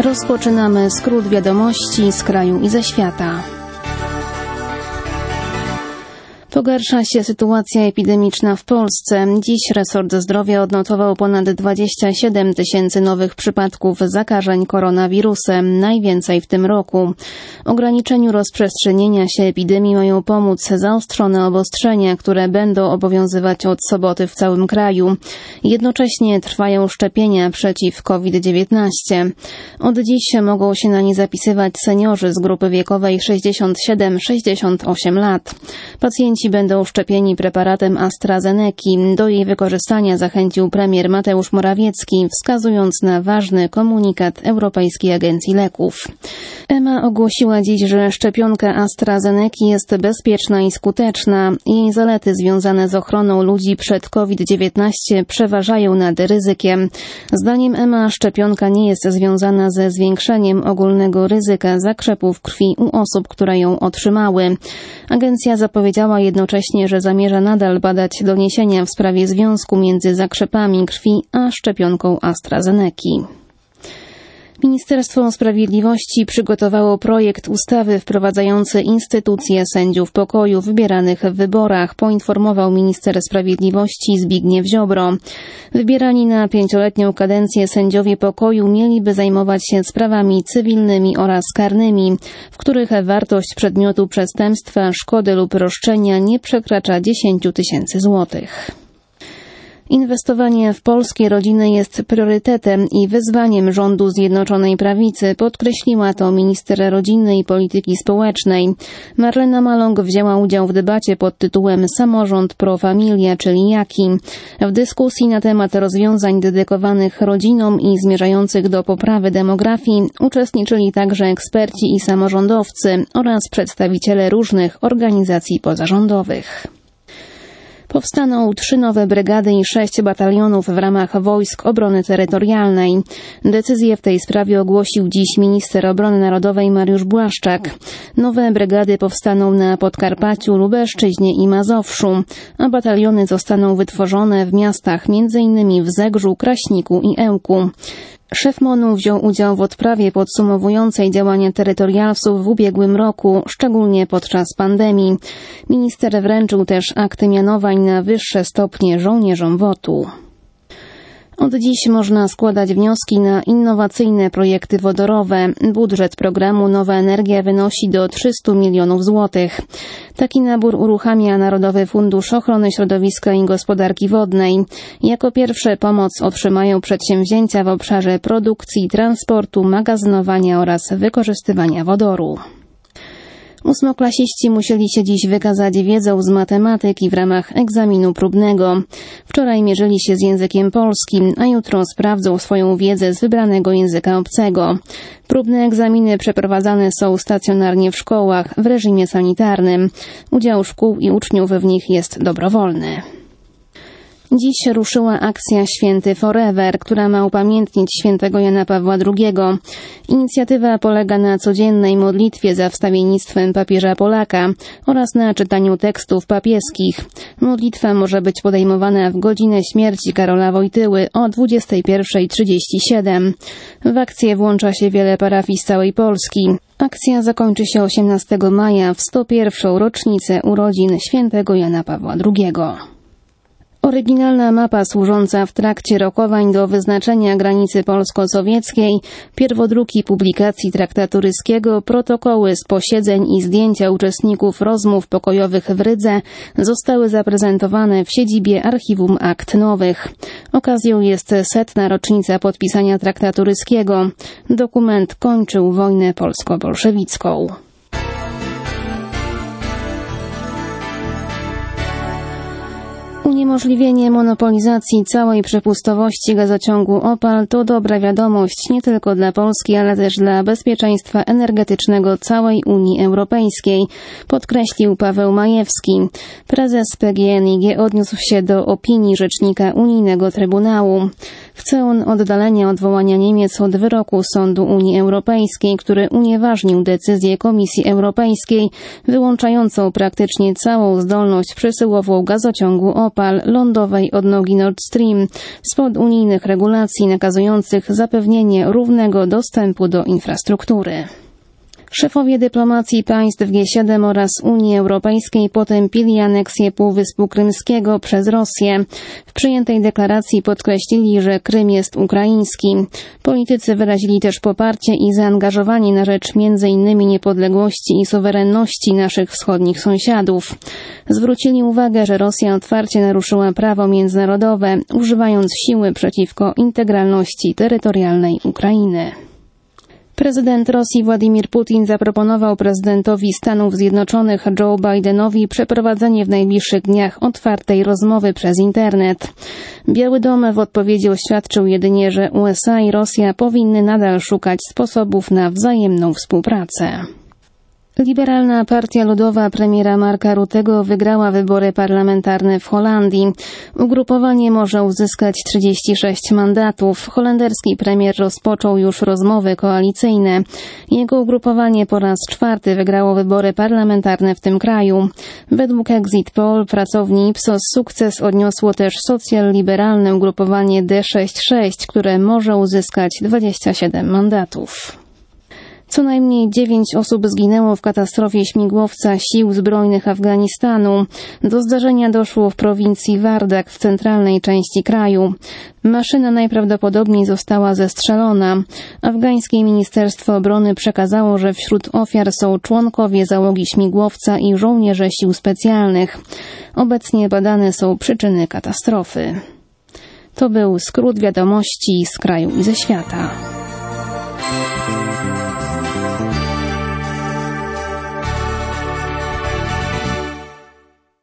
Rozpoczynamy skrót wiadomości z kraju i ze świata. Pogarsza się sytuacja epidemiczna w Polsce. Dziś resort zdrowia odnotował ponad 27 tysięcy nowych przypadków zakażeń koronawirusem, najwięcej w tym roku. Ograniczeniu rozprzestrzenienia się epidemii mają pomóc zaostrzone obostrzenia, które będą obowiązywać od soboty w całym kraju. Jednocześnie trwają szczepienia przeciw COVID-19. Od dziś mogą się na nie zapisywać seniorzy z grupy wiekowej 67-68 lat. Pacjenci będą szczepieni preparatem AstraZeneki. Do jej wykorzystania zachęcił premier Mateusz Morawiecki, wskazując na ważny komunikat Europejskiej Agencji Leków. EMA ogłosiła dziś, że szczepionka AstraZeneki jest bezpieczna i skuteczna. Jej zalety związane z ochroną ludzi przed COVID-19 przeważają nad ryzykiem. Zdaniem EMA szczepionka nie jest związana ze zwiększeniem ogólnego ryzyka zakrzepów krwi u osób, które ją otrzymały. Agencja zapowiedziała jednocześnie, że zamierza nadal badać doniesienia w sprawie związku między zakrzepami krwi a szczepionką AstraZeneki. Ministerstwo Sprawiedliwości przygotowało projekt ustawy wprowadzający instytucję sędziów pokoju wybieranych w wyborach, poinformował minister sprawiedliwości Zbigniew Ziobro. Wybierani na 5-letnią kadencję sędziowie pokoju mieliby zajmować się sprawami cywilnymi oraz karnymi, w których wartość przedmiotu przestępstwa, szkody lub roszczenia nie przekracza 10 tysięcy złotych. Inwestowanie w polskie rodziny jest priorytetem i wyzwaniem rządu Zjednoczonej Prawicy, podkreśliła to minister rodziny i polityki społecznej. Marlena Maląg wzięła udział w debacie pod tytułem Samorząd pro familia, czyli jaki? W dyskusji na temat rozwiązań dedykowanych rodzinom i zmierzających do poprawy demografii uczestniczyli także eksperci i samorządowcy oraz przedstawiciele różnych organizacji pozarządowych. Powstaną 3 nowe brygady i 6 batalionów w ramach Wojsk Obrony Terytorialnej. Decyzję w tej sprawie ogłosił dziś minister obrony narodowej Mariusz Błaszczak. Nowe brygady powstaną na Podkarpaciu, Lubelszczyźnie i Mazowszu, a bataliony zostaną wytworzone w miastach m.in. w Zegrzu, Kraśniku i Ełku. Szef MON-u wziął udział w odprawie podsumowującej działania terytorialsów w ubiegłym roku, szczególnie podczas pandemii. Minister wręczył też akty mianowań na wyższe stopnie żołnierzom WOT-u. Od dziś można składać wnioski na innowacyjne projekty wodorowe. Budżet programu Nowa Energia wynosi do 300 milionów złotych. Taki nabór uruchamia Narodowy Fundusz Ochrony Środowiska i Gospodarki Wodnej. Jako pierwsze pomoc otrzymają przedsięwzięcia w obszarze produkcji, transportu, magazynowania oraz wykorzystywania wodoru. 8-klasiści musieli się dziś wykazać wiedzą z matematyki w ramach egzaminu próbnego. Wczoraj mierzyli się z językiem polskim, a jutro sprawdzą swoją wiedzę z wybranego języka obcego. Próbne egzaminy przeprowadzane są stacjonarnie w szkołach w reżimie sanitarnym. Udział szkół i uczniów w nich jest dobrowolny. Dziś ruszyła akcja Święty Forever, która ma upamiętnić świętego Jana Pawła II. Inicjatywa polega na codziennej modlitwie za wstawiennictwem papieża Polaka oraz na czytaniu tekstów papieskich. Modlitwa może być podejmowana w godzinę śmierci Karola Wojtyły o 21:37. W akcję włącza się wiele parafii z całej Polski. Akcja zakończy się 18 maja w 101. rocznicę urodzin świętego Jana Pawła II. Oryginalna mapa służąca w trakcie rokowań do wyznaczenia granicy polsko-sowieckiej, pierwodruki publikacji traktatu ryskiego, protokoły z posiedzeń i zdjęcia uczestników rozmów pokojowych w Rydze zostały zaprezentowane w siedzibie Archiwum Akt Nowych. Okazją jest 100. rocznica podpisania traktatu ryskiego. Dokument kończył wojnę polsko-bolszewicką. Uniemożliwienie monopolizacji całej przepustowości gazociągu OPAL to dobra wiadomość nie tylko dla Polski, ale też dla bezpieczeństwa energetycznego całej Unii Europejskiej, podkreślił Paweł Majewski. Prezes PGNiG odniósł się do opinii rzecznika Unijnego Trybunału. Chce on oddalenia odwołania Niemiec od wyroku Sądu Unii Europejskiej, który unieważnił decyzję Komisji Europejskiej wyłączającą praktycznie całą zdolność przesyłową gazociągu OPAL lądowej odnogi Nord Stream spod unijnych regulacji nakazujących zapewnienie równego dostępu do infrastruktury. Szefowie dyplomacji państw G7 oraz Unii Europejskiej potępili aneksję Półwyspu Krymskiego przez Rosję. W przyjętej deklaracji podkreślili, że Krym jest ukraiński. Politycy wyrazili też poparcie i zaangażowanie na rzecz m.in. niepodległości i suwerenności naszych wschodnich sąsiadów. Zwrócili uwagę, że Rosja otwarcie naruszyła prawo międzynarodowe, używając siły przeciwko integralności terytorialnej Ukrainy. Prezydent Rosji Władimir Putin zaproponował prezydentowi Stanów Zjednoczonych Joe Bidenowi przeprowadzenie w najbliższych dniach otwartej rozmowy przez internet. Biały Dom w odpowiedzi oświadczył jedynie, że USA i Rosja powinny nadal szukać sposobów na wzajemną współpracę. Liberalna Partia Ludowa premiera Marka Ruttego wygrała wybory parlamentarne w Holandii. Ugrupowanie może uzyskać 36 mandatów. Holenderski premier rozpoczął już rozmowy koalicyjne. Jego ugrupowanie po raz 4 wygrało wybory parlamentarne w tym kraju. Według Exit Poll pracowni Ipsos sukces odniosło też socjal-liberalne ugrupowanie D66, które może uzyskać 27 mandatów. Co najmniej 9 osób zginęło w katastrofie śmigłowca Sił Zbrojnych Afganistanu. Do zdarzenia doszło w prowincji Wardak w centralnej części kraju. Maszyna najprawdopodobniej została zestrzelona. Afgańskie Ministerstwo Obrony przekazało, że wśród ofiar są członkowie załogi śmigłowca i żołnierze sił specjalnych. Obecnie badane są przyczyny katastrofy. To był skrót wiadomości z kraju i ze świata.